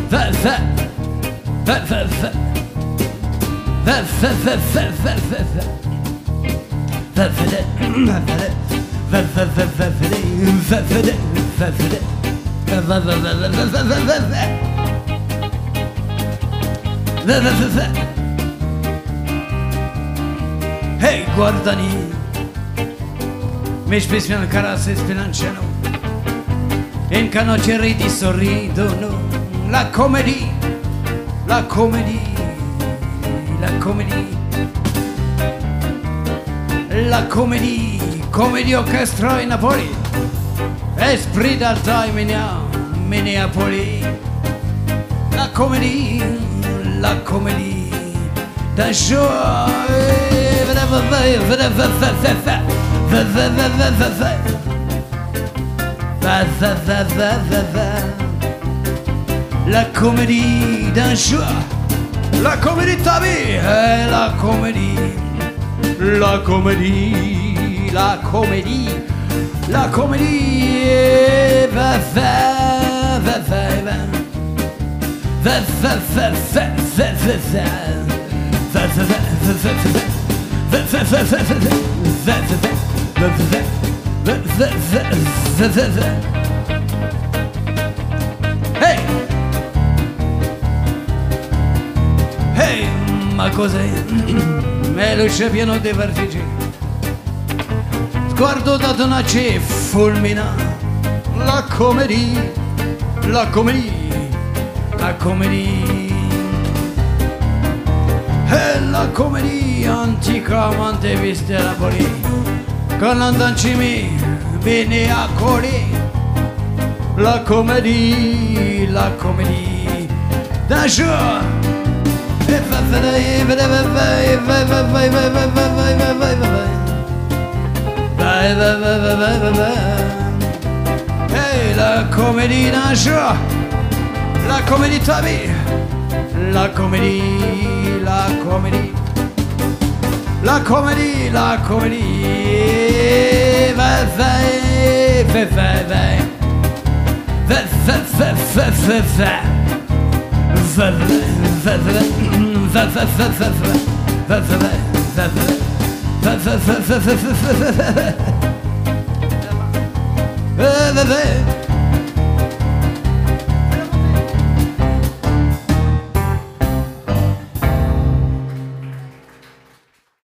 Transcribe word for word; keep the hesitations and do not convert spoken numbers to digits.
Hey, guardani, mi spiano carezze spilanciano, in canocce ridi sorridono, la comedy, la comedy, la comedy, la comedy, comedy orchestra in Napoli, esprit d'alta Minneapoli, la comedy, la comedy, d'un jour. La comédie d'un jour, la comédie de ta vie, la comédie, la comédie, la comédie, la comédie, va va va va va va Hey! Hey! Ma cos'è? Me lo c'è pieno di vertigini. Sguardo da donace fulmina. La comedy, la comedy, la comedy. E la comedy antica quante viste la poli, con l'andancimi bene a cori. La comedy, la comedy d'un jour. E va vai vai vai vai vai vai vai vai vai vai vai vai vai vai vai vai. Hey, la comedy d'un jour, la comedy de ta vie, la comedy, la comedy, la comedy, la comedy, vai vai vai vai vai. Va va va va va va va va va va va va va va va